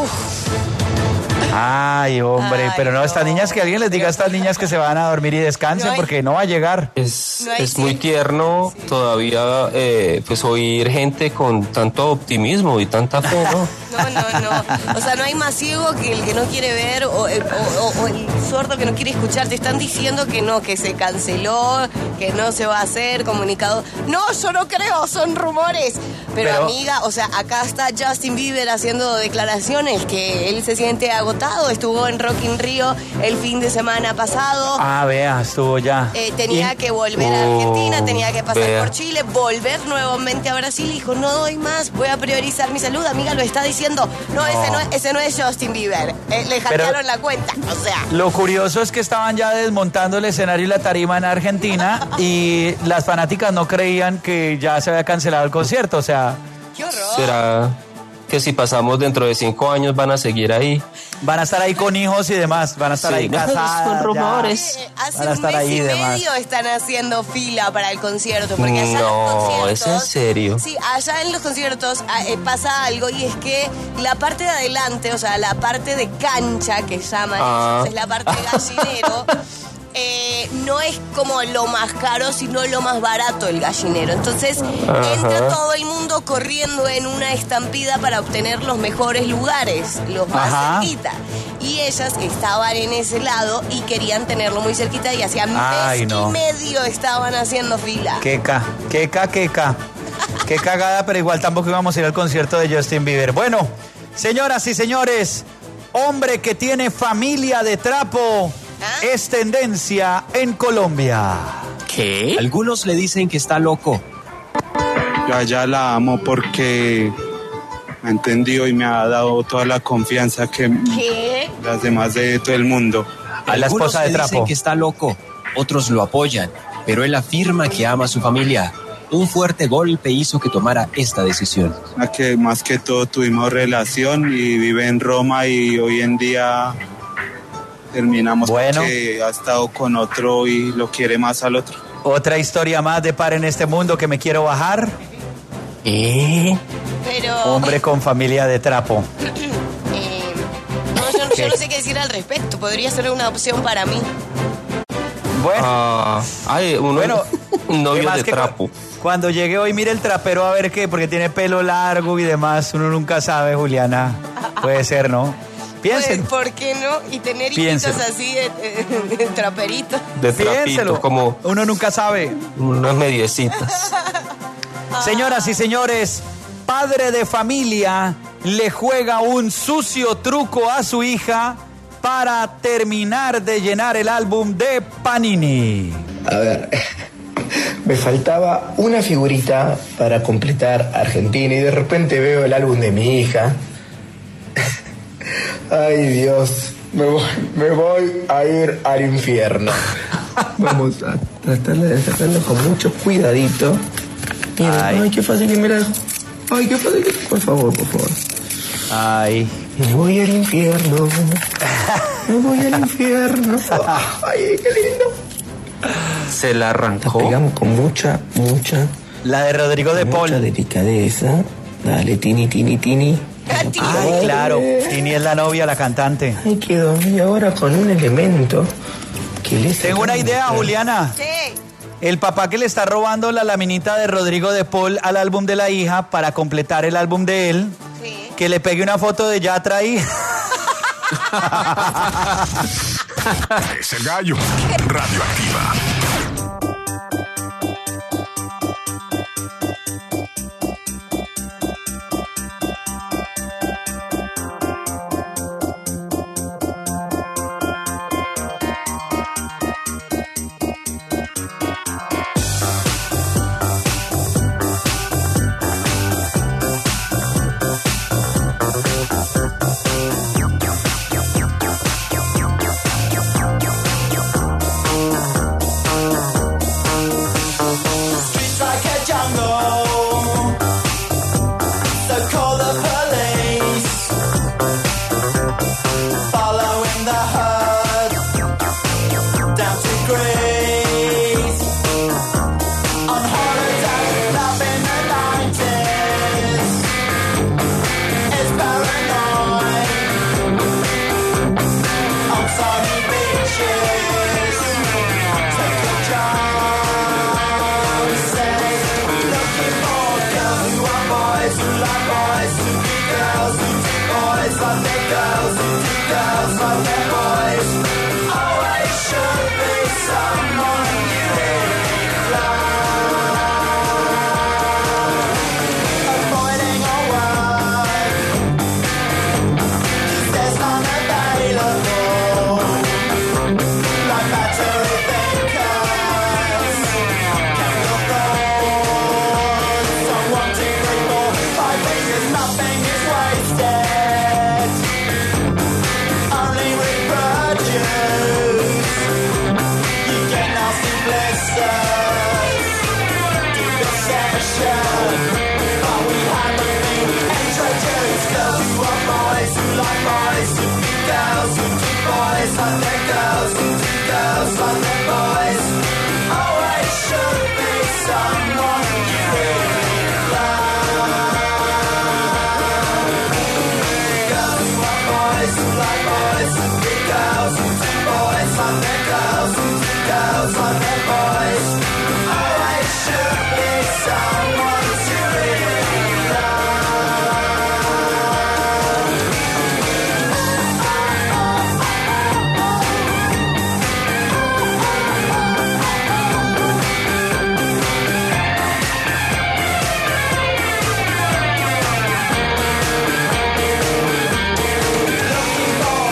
Ay, hombre, pero no, estas niñas, que alguien les diga a estas niñas que se van a dormir y descansen, porque no va a llegar. Es muy tierno todavía pues oír gente con tanto optimismo y tanta fe, ¿no? No. O sea, no hay más ciego que el que no quiere ver o el sordo que no quiere escuchar. Te están diciendo que no, que se canceló, que no se va a hacer comunicado. No, yo no creo, son rumores. Pero amiga, o sea, acá está Justin Bieber haciendo declaraciones que él se siente agotado. Estuvo en Rock in Rio el fin de semana pasado. Vea, estuvo ya. Tenía que volver a Argentina, tenía que pasar por Chile, volver nuevamente a Brasil. Dijo, no doy más, voy a priorizar mi salud. Amiga, lo está diciendo. No, ese no es Justin Bieber. Le hackearon la cuenta, o sea. Lo curioso es que estaban ya desmontando el escenario y la tarima en Argentina y las fanáticas no creían que ya se había cancelado el concierto, o sea... ¡Qué horror! ¿Será que si pasamos dentro de 5 años van a seguir ahí? Van a estar ahí con hijos y demás, van a estar ahí casadas. Son rumores. Hace Van a un estar mes ahí y de más. medio están haciendo fila para el concierto. Porque allá No, en los conciertos, ¿es en serio? Sí, allá en los conciertos pasa algo, y es que la parte de adelante, o sea, la parte de cancha que llaman, es la parte de gallinero. No es como lo más caro, sino lo más barato el gallinero. Entonces entra todo el mundo corriendo en una estampida para obtener los mejores lugares, los más cerquita. Y ellas estaban en ese lado y querían tenerlo muy cerquita, y hacía mes y medio estaban haciendo fila. Qué cagada, pero igual tampoco íbamos a ir al concierto de Justin Bieber. Bueno, señoras y señores, hombre que tiene familia de trapo es tendencia en Colombia. ¿Qué? Algunos le dicen que está loco. Yo a ella la amo porque me ha entendido y me ha dado toda la confianza que las demás de todo el mundo. A la esposa de Algunos le dicen trapo. que está loco, otros lo apoyan, pero él afirma que ama a su familia. Un fuerte golpe hizo que tomara esta decisión. A que más que todo tuvimos relación y vive en Roma, y hoy en día terminamos porque ha estado con otro y lo quiere más al otro. Otra historia más de par en este mundo que me quiero bajar. Pero... Hombre con familia de trapo. Yo no sé qué decir al respecto. Podría ser una opción para mí. Bueno, un novio de trapo. Cuando llegue hoy, mire el trapero a ver qué, porque tiene pelo largo y demás. Uno nunca sabe, Juliana. Puede ser, ¿no? Piensen. Pues, ¿por qué no? Y tener hijitos así de traperito. De trapito, como uno nunca sabe. Unas mediecitas. Señoras y señores, padre de familia le juega un sucio truco a su hija para terminar de llenar el álbum de Panini. A ver, me faltaba una figurita para completar Argentina y de repente veo el álbum de mi hija. Ay, Dios, me voy a ir al infierno. Vamos a tratar de sacarlo con mucho cuidadito. Miren, ay, qué fácil que me la... Ay, qué fácil que... Por favor. Ay. Me voy al infierno. Me voy al infierno. Ay, qué lindo. Se la arrancó. La pegamos con mucha... La de Rodrigo de Paul. Mucha delicadeza. Dale, Tini. Ay, claro. Tini es la novia, la cantante. Ay, quedó. Y ahora con un elemento que le... Tengo una idea, Juliana. Sí. El papá que le está robando la laminita de Rodrigo de Paul al álbum de la hija para completar el álbum de él, sí, que le pegue una foto de Yatra ahí. Es el gallo. Radioactiva.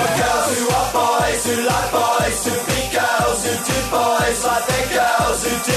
Who like boys, who be girls, who do boys like their girls, who do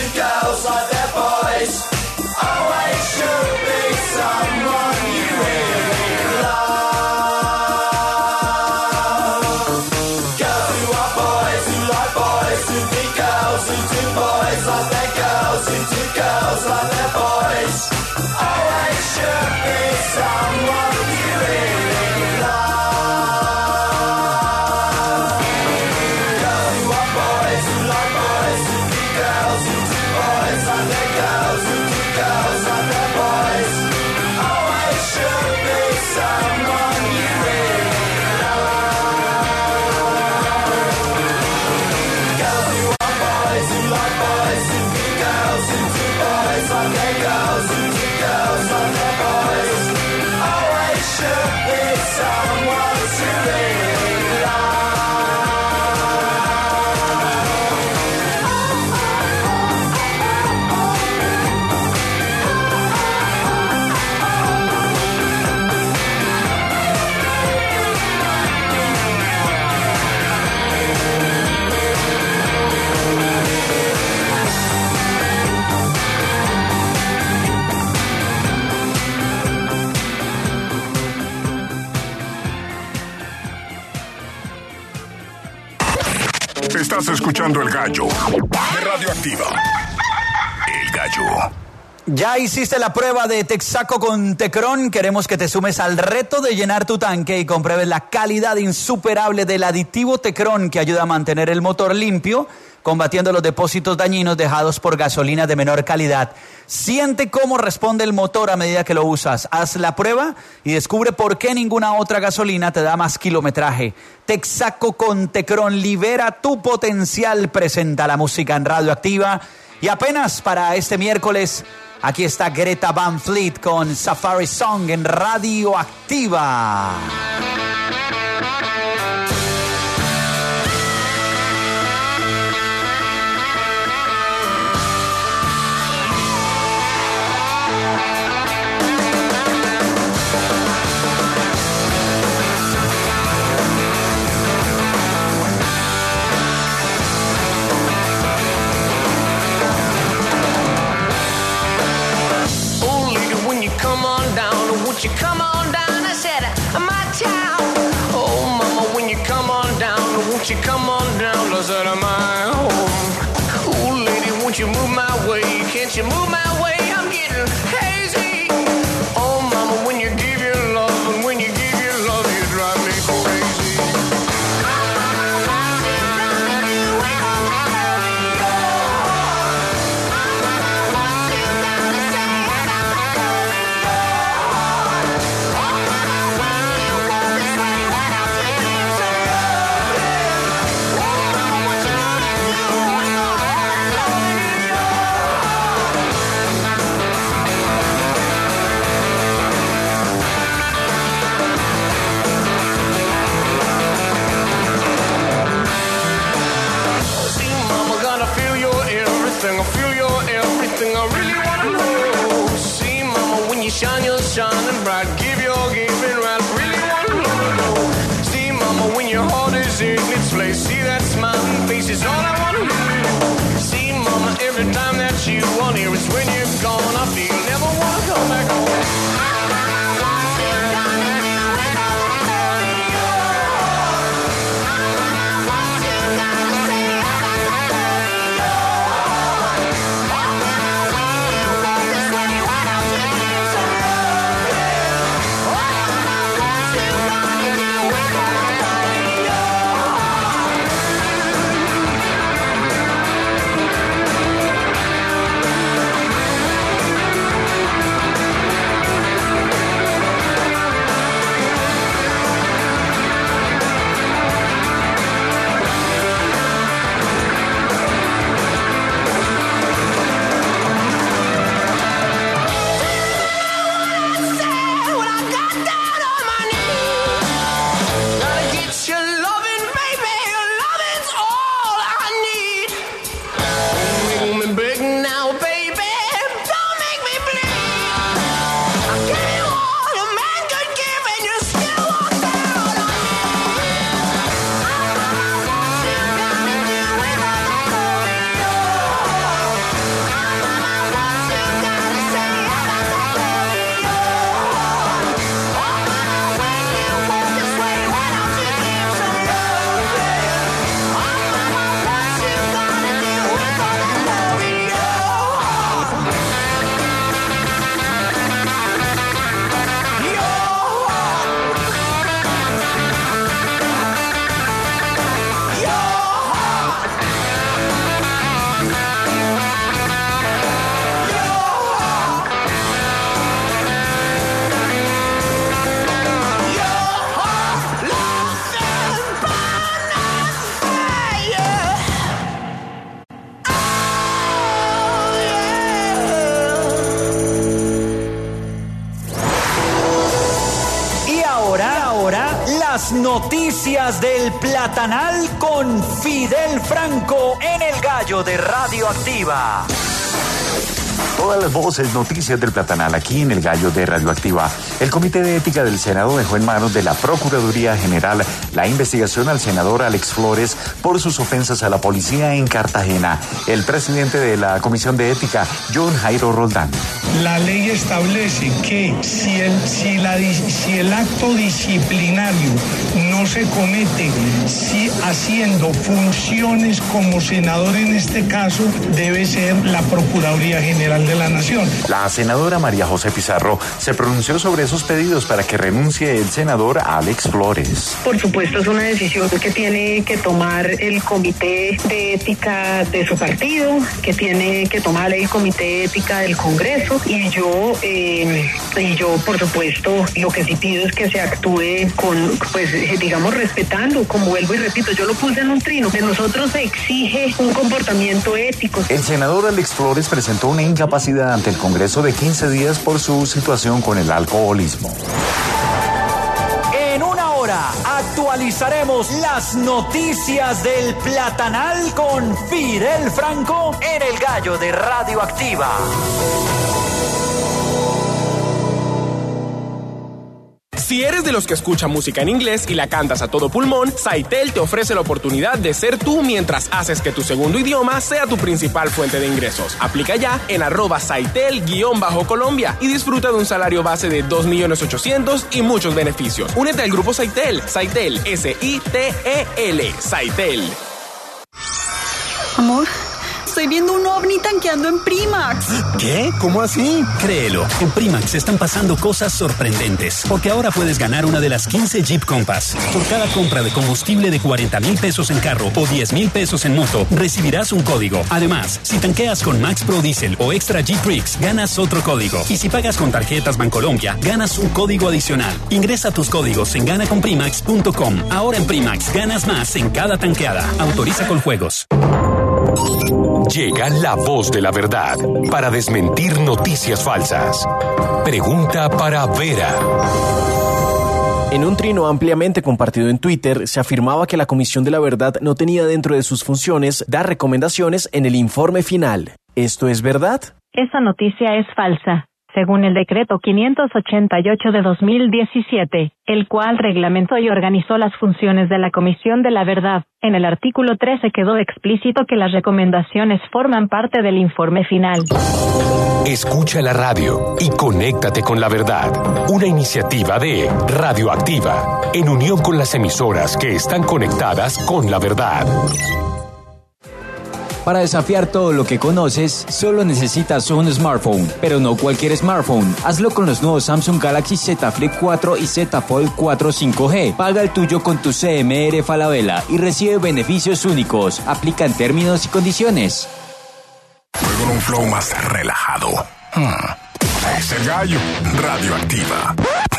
escuchando El Gallo de Radioactiva. El Gallo. ¿Ya hiciste la prueba de Texaco con Tecron? Queremos que te sumes al reto de llenar tu tanque y compruebes la calidad insuperable del aditivo Tecron que ayuda a mantener el motor limpio, combatiendo los depósitos dañinos dejados por gasolina de menor calidad. Siente cómo responde el motor a medida que lo usas. Haz la prueba y descubre por qué ninguna otra gasolina te da más kilometraje. Texaco con Tecron, libera tu potencial. Presenta la música en Radioactiva. Y apenas para este miércoles, aquí está Greta Van Fleet con Safari Song en Radioactiva. Won't you come on down? I said, my town. Oh, mama, when you come on down, won't you come on down? I said, my home. Oh, lady, won't you move my way? Can't you move my way? I'm getting hazy. Oh, mama, when you give your love, and when you give your love, you drive me crazy. I feel your everything, I really wanna know. See, mama, when you shine, you're shining bright. Give your giving right, really wanna know. See, mama, when your heart is in its place. See that smiling face is all I wanna know. See, mama, every time that you want here is when you're gone. I feel never wanna come back home. Noticias del Platanal con Fidel Franco en El Gallo de Radioactiva. Todas las voces, noticias del Platanal aquí en el Gallo de Radioactiva. El Comité de Ética del Senado dejó en manos de la Procuraduría General la investigación al senador Alex Flores por sus ofensas a la policía en Cartagena. El presidente de la Comisión de Ética, John Jairo Roldán. La ley establece que si el acto disciplinario no se comete haciendo funciones como senador en este caso, debe ser la Procuraduría General de la Nación. La senadora María José Pizarro se pronunció sobre esos pedidos para que renuncie el senador Alex Flores. Por supuesto, es una decisión que tiene que tomar el Comité de Ética de su partido, que tiene que tomar el Comité de Ética del Congreso, y yo, por supuesto, lo que sí pido es que se actúe con, digamos, respetando, como vuelvo y repito, yo lo puse en un trino, de nosotros se exige un comportamiento ético. El senador Alex Flores presentó una incapacidad ante el Congreso de 15 días por su situación con el alcoholismo. En una hora actualizaremos las noticias del Platanal con Fidel Franco en el Gallo de Radioactiva. Si eres de los que escucha música en inglés y la cantas a todo pulmón, Saitel te ofrece la oportunidad de ser tú mientras haces que tu segundo idioma sea tu principal fuente de ingresos. Aplica ya en @Saitel_Colombia y disfruta de un salario base de 2.800.000 y muchos beneficios. Únete al grupo Saitel. Saitel, SITEL. Saitel. Amor, estoy viendo un ovni tanqueando en Primax. ¿Qué? ¿Cómo así? Créelo, en Primax están pasando cosas sorprendentes, porque ahora puedes ganar una de las 15 Jeep Compass. Por cada compra de combustible de 40,000 pesos en carro o 10,000 pesos en moto, recibirás un código. Además, si tanqueas con Max Pro Diesel o Extra Jeep Ricks, ganas otro código. Y si pagas con tarjetas Bancolombia, ganas un código adicional. Ingresa tus códigos en ganaconprimax.com. Ahora en Primax ganas más en cada tanqueada. Autoriza con juegos. Llega la voz de la verdad para desmentir noticias falsas. Pregunta para Vera. En un trino ampliamente compartido en Twitter, se afirmaba que la Comisión de la Verdad no tenía dentro de sus funciones dar recomendaciones en el informe final. ¿Esto es verdad? Esa noticia es falsa. Según el decreto 588 de 2017, el cual reglamentó y organizó las funciones de la Comisión de la Verdad, en el artículo 13 quedó explícito que las recomendaciones forman parte del informe final. Escucha la radio y conéctate con la verdad. Una iniciativa de Radioactiva, en unión con las emisoras que están conectadas con la verdad. Para desafiar todo lo que conoces, solo necesitas un smartphone, pero no cualquier smartphone. Hazlo con los nuevos Samsung Galaxy Z Flip 4 y Z Fold 4 5G. Paga el tuyo con tu CMR Falabella y recibe beneficios únicos. Aplica en términos y condiciones. Con un flow más relajado. Es el Gallo Radioactiva.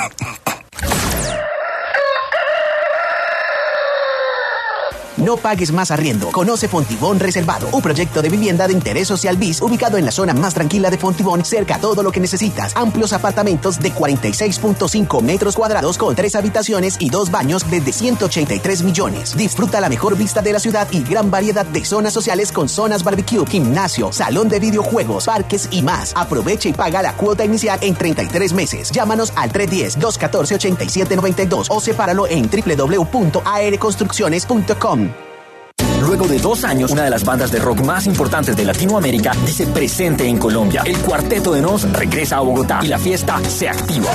No pagues más arriendo. Conoce Fontibón Reservado, un proyecto de vivienda de interés social BIS ubicado en la zona más tranquila de Fontibón, cerca a todo lo que necesitas. Amplios apartamentos de 46.5 metros cuadrados con 3 habitaciones y 2 baños desde 183 millones. Disfruta la mejor vista de la ciudad y gran variedad de zonas sociales con zonas barbecue, gimnasio, salón de videojuegos, parques y más. Aprovecha y paga la cuota inicial en 33 meses. Llámanos al 310-214-8792 o sepáralo en www.arconstrucciones.com. Luego de 2 años, una de las bandas de rock más importantes de Latinoamérica dice presente en Colombia. El Cuarteto de Nos regresa a Bogotá y la fiesta se activa.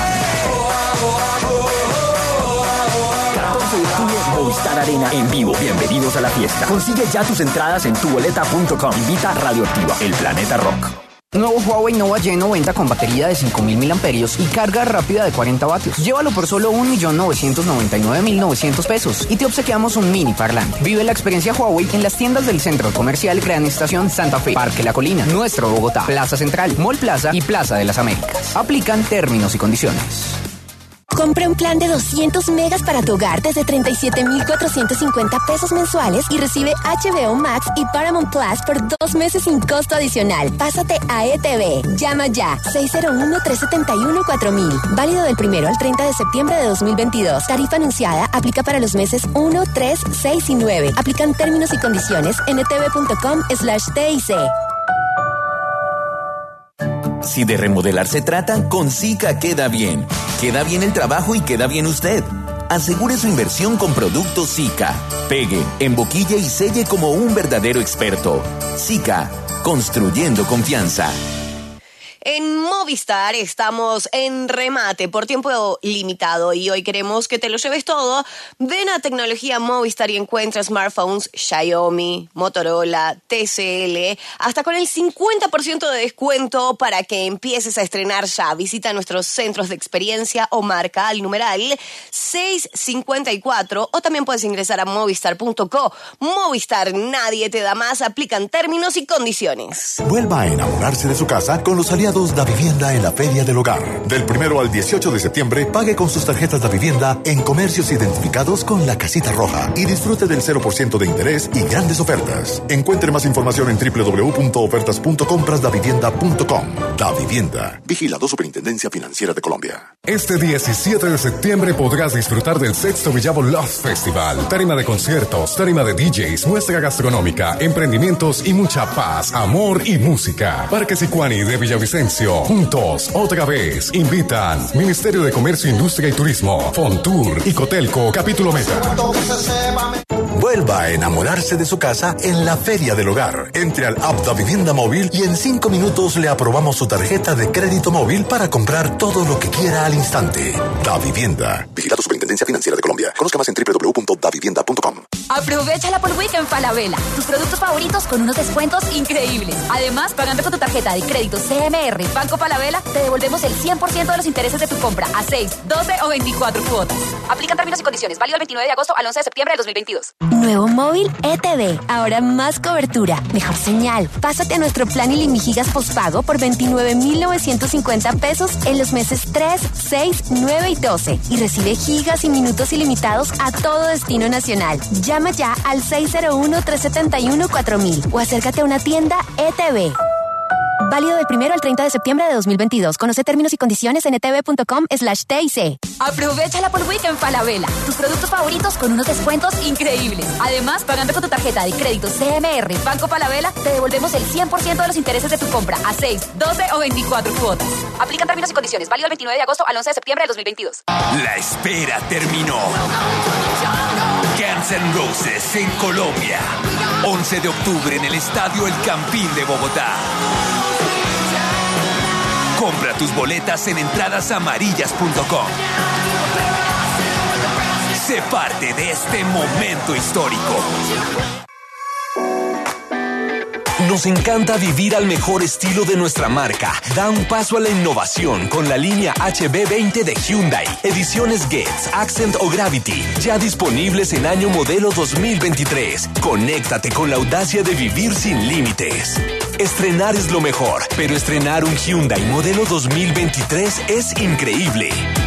14 de octubre, Movistar Arena en vivo. Bienvenidos a la fiesta. Consigue ya tus entradas en tuboleta.com. Invita Radioactiva, el planeta rock. Nuevo Huawei Nova Y90 con batería de 5.000 mAh y carga rápida de 40 vatios. Llévalo por solo 1.999.900 pesos y te obsequiamos un mini parlante. Vive la experiencia Huawei en las tiendas del Centro Comercial Gran Estación Santa Fe, Parque La Colina, Nuestro Bogotá, Plaza Central, Mall Plaza y Plaza de las Américas. Aplican términos y condiciones. Compra un plan de 200 megas para tu hogar desde 37,450 pesos mensuales y recibe HBO Max y Paramount Plus por 2 meses sin costo adicional. Pásate a ETV. Llama ya. 601-371-4000. Válido del 1 al 30 de septiembre de 2022. Tarifa anunciada. Aplica para los meses 1, 3, 6 y 9. Aplican términos y condiciones en etv.com/TIC. Si de remodelar se trata, con Sika queda bien. Queda bien el trabajo y queda bien usted. Asegure su inversión con productos Sika. Pegue, emboquille y selle como un verdadero experto. Sika, construyendo confianza. En Movistar estamos en remate por tiempo limitado y hoy queremos que te lo lleves todo. Ven a Tecnología Movistar y encuentra smartphones Xiaomi, Motorola, TCL, hasta con el 50% de descuento para que empieces a estrenar ya. Visita nuestros centros de experiencia o marca al numeral 654 o también puedes ingresar a movistar.co. Movistar, nadie te da más. Aplican términos y condiciones. Vuelva a enamorarse de su casa con los aliados Da Vivienda en la Feria del Hogar. Del 1 al 18 de septiembre, pague con sus tarjetas Da Vivienda en comercios identificados con la casita roja y disfrute del 0% de interés y grandes ofertas. Encuentre más información en www.ofertas.comprasdavivienda.com. Da Vivienda. Vigilado Superintendencia Financiera de Colombia. Este 17 de septiembre podrás disfrutar del sexto Villavo Love Festival. Tarima de conciertos, tarima de DJs, muestra gastronómica, emprendimientos y mucha paz, amor y música. Parque Sicuani de Villavicencio. Juntos, otra vez, invitan Ministerio de Comercio, Industria y Turismo, Fontur y Cotelco, Capítulo Meta. Vuelva a enamorarse de su casa en la Feria del Hogar. Entre al app Da Vivienda Móvil y en 5 minutos le aprobamos su tarjeta de crédito móvil para comprar todo lo que quiera al instante. Da Vivienda. Vigilado Superintendencia Financiera de Colombia. Conozca más en www.davivienda.com. Aprovechala por Weekend Falabella. Tus productos favoritos con unos descuentos increíbles. Además, pagando con tu tarjeta de crédito CMR Banco Falabella, te devolvemos el 100% de los intereses de tu compra a 6, 12 o 24 cuotas. Aplican términos y condiciones. Válido del 29 de agosto al 11 de septiembre de 2022. Nuevo móvil ETV. Ahora más cobertura, mejor señal. Pásate a nuestro plan Ilimigigas postpago por 29,950 pesos en los meses 3, 6, 9 y 12. Y recibe gigas y minutos ilimitados a todo destino nacional. Llama ya al 601-371-4000 o acércate a una tienda ETV. Válido del 1 al 30 de septiembre de 2022. Conoce términos y condiciones en etv.com/TIC. Aprovechala por Weekend Falabella. Tus productos favoritos con unos descuentos increíbles. Además, pagando con tu tarjeta de crédito CMR Banco Falabella, te devolvemos el 100% de los intereses de tu compra a 6, 12 o 24 cuotas. Aplican términos y condiciones. Válido del 29 de agosto al 11 de septiembre de 2022. La espera terminó. Guns N' Roses en Colombia. 11 de octubre en el Estadio El Campín de Bogotá. Compra tus boletas en entradasamarillas.com. Sé parte de este momento histórico. Nos encanta vivir al mejor estilo de nuestra marca. Da un paso a la innovación con la línea HB20 de Hyundai. Ediciones Getz, Accent o Gravity. Ya disponibles en año modelo 2023. Conéctate con la audacia de vivir sin límites. Estrenar es lo mejor, pero estrenar un Hyundai modelo 2023 es increíble.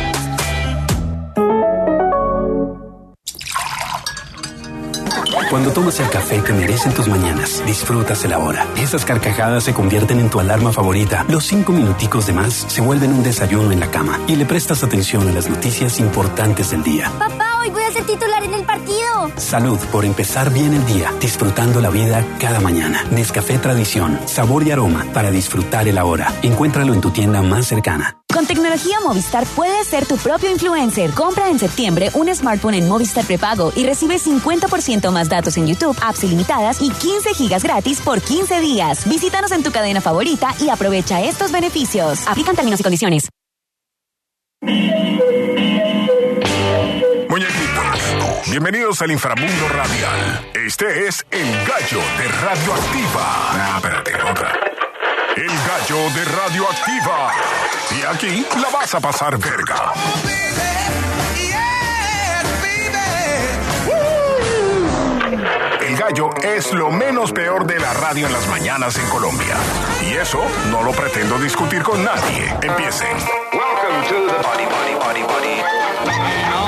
Cuando tomas el café que merecen tus mañanas, disfrutas de la hora. Esas carcajadas se convierten en tu alarma favorita. Los 5 minuticos de más se vuelven un desayuno en la cama y le prestas atención a las noticias importantes del día. Papá, hoy voy a ser titular en el partido. Salud por empezar bien el día, disfrutando la vida cada mañana. Nescafé Tradición, sabor y aroma para disfrutar el ahora. Encuéntralo en tu tienda más cercana. Con tecnología Movistar puedes ser tu propio influencer. Compra en septiembre un smartphone en Movistar prepago y recibe 50% más datos en YouTube, apps ilimitadas y 15 gigas gratis por 15 días. Visítanos en tu cadena favorita y aprovecha estos beneficios. Aplican términos y condiciones. Muñequitos, bienvenidos al inframundo radial. Este es El Gallo de Radioactiva. Espérate, otra. El Gallo de Radioactiva. Y aquí la vas a pasar verga. El Gallo es lo menos peor de la radio en las mañanas en Colombia. Y eso no lo pretendo discutir con nadie. Empiecen. Welcome to the Body, Body, Body, Body.